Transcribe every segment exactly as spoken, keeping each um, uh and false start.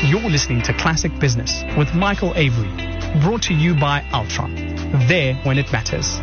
You're listening to Classic Business with Michael Avery, brought to you by Altron. There when it matters.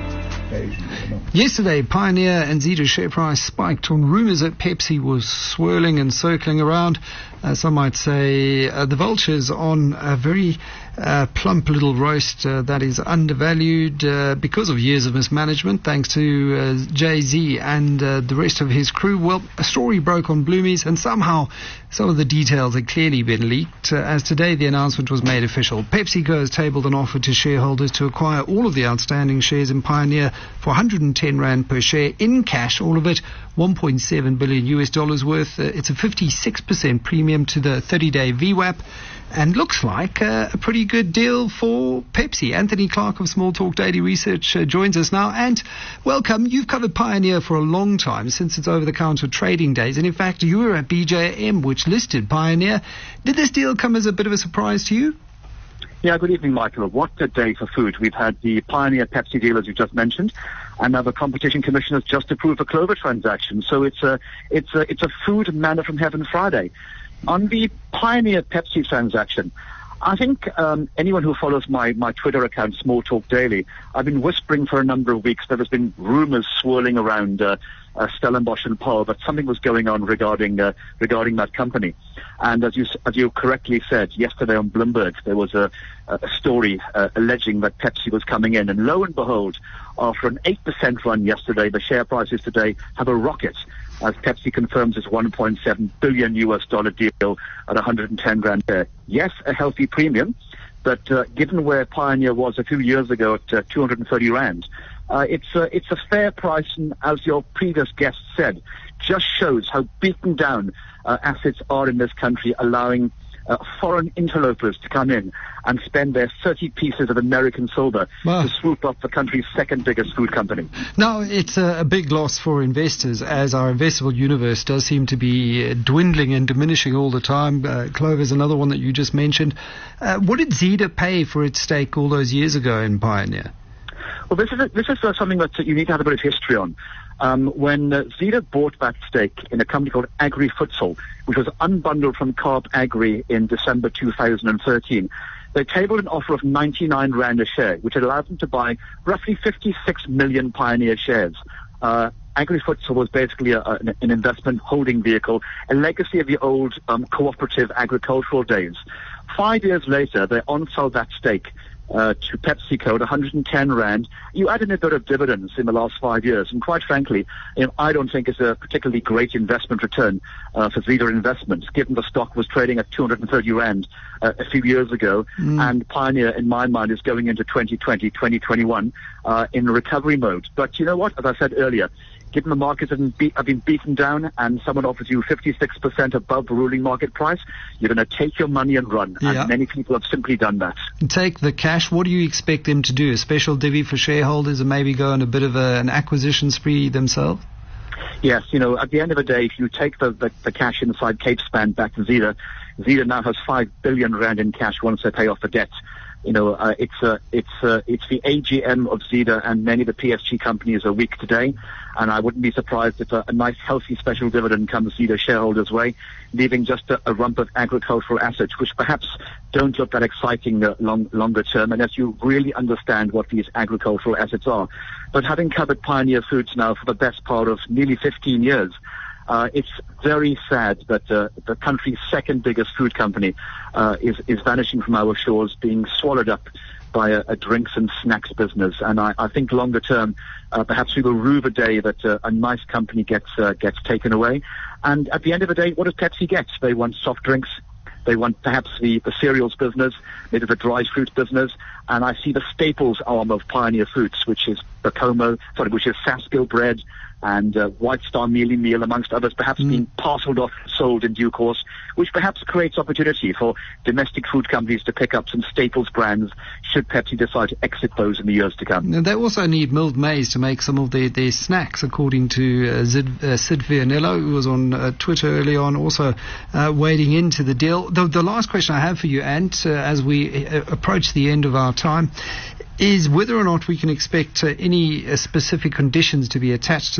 Yesterday, Pioneer and Zeda share price spiked on rumours that Pepsi was swirling and circling around. Uh, some might say uh, the vultures on a very uh, plump little roast uh, that is undervalued uh, because of years of mismanagement, thanks to uh, Jay-Z and uh, the rest of his crew. Well, a story broke on Bloomies, and somehow some of the details had clearly been leaked, uh, as today the announcement was made official. PepsiCo has tabled an offer to shareholders to acquire all of the outstanding shares in Pioneer for one hundred ten rand per share in cash, all of it one point seven billion U S dollars worth. Uh, it's a fifty-six percent premium to the thirty-day V WAP, and looks like uh, a pretty good deal for Pepsi. Anthony Clark of Small Talk Daily Research uh, joins us now. And welcome. You've covered Pioneer for a long time, since its over-the-counter trading days, and in fact you were at B J M, which listed Pioneer. Did this deal come as a bit of a surprise to you? Yeah, good evening, Michael. What a day for food. We've had the Pioneer Pepsi deal, as you just mentioned, and now the Competition Commission has just approved a Clover transaction. So it's a, it's a, it's a food manna from heaven Friday. On the Pioneer Pepsi transaction, I think um, anyone who follows my, my Twitter account, Small Talk Daily, I've been whispering for a number of weeks. There has been rumours swirling around uh, uh, Stellenbosch and Paul that something was going on regarding uh, regarding that company. And as you as you correctly said, yesterday on Bloomberg there was a, a story uh, alleging that Pepsi was coming in, and lo and behold, after an eight percent run yesterday, the share prices today have a rocket, as Pepsi confirms its one point seven billion U S dollar deal at one hundred ten grand share. Yes, a healthy premium, but uh, given where Pioneer was a few years ago at uh, two hundred thirty rand, uh, it's, uh, it's a fair price, and as your previous guest said, just shows how beaten down uh, assets are in this country, allowing Uh, foreign interlopers to come in and spend their thirty pieces of American silver wow. to swoop up the country's second biggest food company. Now, it's a, a big loss for investors, as our investable universe does seem to be uh, dwindling and diminishing all the time. Uh, Clover's another one that you just mentioned. Uh, what did Zeda pay for its stake all those years ago in Pioneer? Well, this is a, this is uh, something that you need to have a bit of history on. Um, when uh, Zeda bought that stake in a company called Agri Futsal, which was unbundled from Carp Agri in December two thousand thirteen, they tabled an offer of ninety-nine rand a share, which allowed them to buy roughly fifty-six million Pioneer shares. Uh, Agri Futsal was basically a, a, an investment holding vehicle, a legacy of the old um, cooperative agricultural days. Five years later, they on-sold that stake Uh, to PepsiCo at one hundred ten rand. You add in a bit of dividends in the last five years, and quite frankly, you know, I don't think it's a particularly great investment return uh, for Zeda Investments, given the stock was trading at two hundred thirty rand uh, a few years ago, mm. and Pioneer, in my mind, is going into twenty twenty, twenty twenty-one uh, in recovery mode. But you know what? As I said earlier, given the markets have been, be- have been beaten down and someone offers you fifty-six percent above the ruling market price, you're going to take your money and run. Yeah. And many people have simply done that. Take the cash. What do you expect them to do? A special divvy for shareholders and maybe go on a bit of a, an acquisition spree themselves? Yes, you know, at the end of the day, if you take the, the, the cash inside Capespan back to Zeda, Zeda now has five billion rand in cash once they pay off the debt. You know, uh, it's uh, it's uh, it's the A G M of Zeda, and many of the P S G companies are weak today. And I wouldn't be surprised if a, a nice, healthy special dividend comes Zeda shareholders' way, leaving just a, a rump of agricultural assets, which perhaps don't look that exciting uh, long, longer term, unless you really understand what these agricultural assets are. But having covered Pioneer Foods now for the best part of nearly fifteen years, Uh, it's very sad that uh, the country's second biggest food company uh, is, is vanishing from our shores, being swallowed up by a, a drinks and snacks business. And I, I think longer term, uh, perhaps we will rue the day that uh, a nice company gets uh, gets taken away. And at the end of the day, what does Pepsi get? They want soft drinks. They want perhaps the, the cereals business, maybe the dried fruit business, and I see the staples arm of Pioneer Foods, which is Bacomo, sorry, which is Saskill bread and uh, White Star Mealy Meal, amongst others, perhaps mm. being parceled off, sold in due course, which perhaps creates opportunity for domestic food companies to pick up some staples brands should Pepsi decide to exit those in the years to come. And they also need milled maize to make some of their, their snacks, according to uh, Sid, uh, Sid Vianello, who was on uh, Twitter early on, also uh, wading into the deal. The, the last question I have for you, Ant, uh, as we uh, approach the end of our time, is whether or not we can expect uh, any uh, specific conditions to be attached to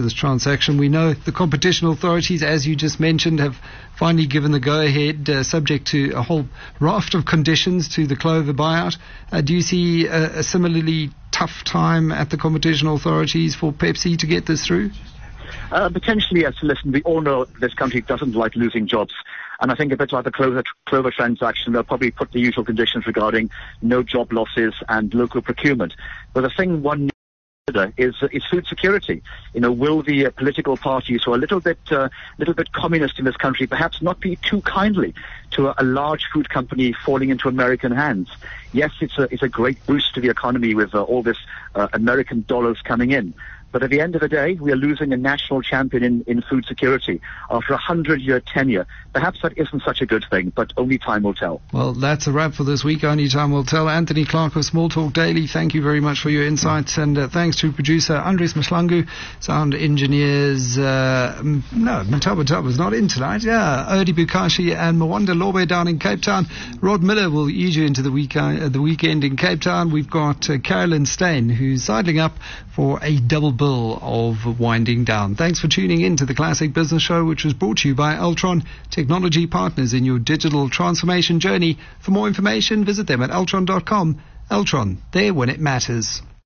this transaction. We know the competition authorities, as you just mentioned, have finally given the go-ahead, uh, subject to a whole raft of conditions to the Clover buyout. Uh, do you see a, a similarly tough time at the competition authorities for Pepsi to get this through? Uh, potentially, yes. Listen, we all know this country doesn't like losing jobs. And I think a bit like the Clover, Clover transaction, they'll probably put the usual conditions regarding no job losses and local procurement. But the thing one is is food security. You know, will the uh, political parties who are a little bit uh, little bit communist in this country perhaps not be too kindly to a, a large food company falling into American hands? Yes, it's a it's a great boost to the economy with uh, all this uh, American dollars coming in. But at the end of the day, we are losing a national champion in, in food security after a hundred-year tenure. Perhaps that isn't such a good thing, but only time will tell. Well, that's a wrap for this week. Only time will tell. Anthony Clark of Small Talk Daily, thank you very much for your insights. And uh, thanks to producer Andres Mashlangu, sound engineers, uh, no, Mataba Taba's not in tonight. Yeah, Odi Bukashi and Mwanda Lobe down in Cape Town. Rod Miller will ease you into the, week, uh, the weekend in Cape Town. We've got uh, Carolyn Steyn, who's sidling up for a double bill of winding down. Thanks for tuning in to the Classic Business Show, which was brought to you by Altron, technology partners in your digital transformation journey. For more information, visit them at altron dot com. Altron, there when it matters.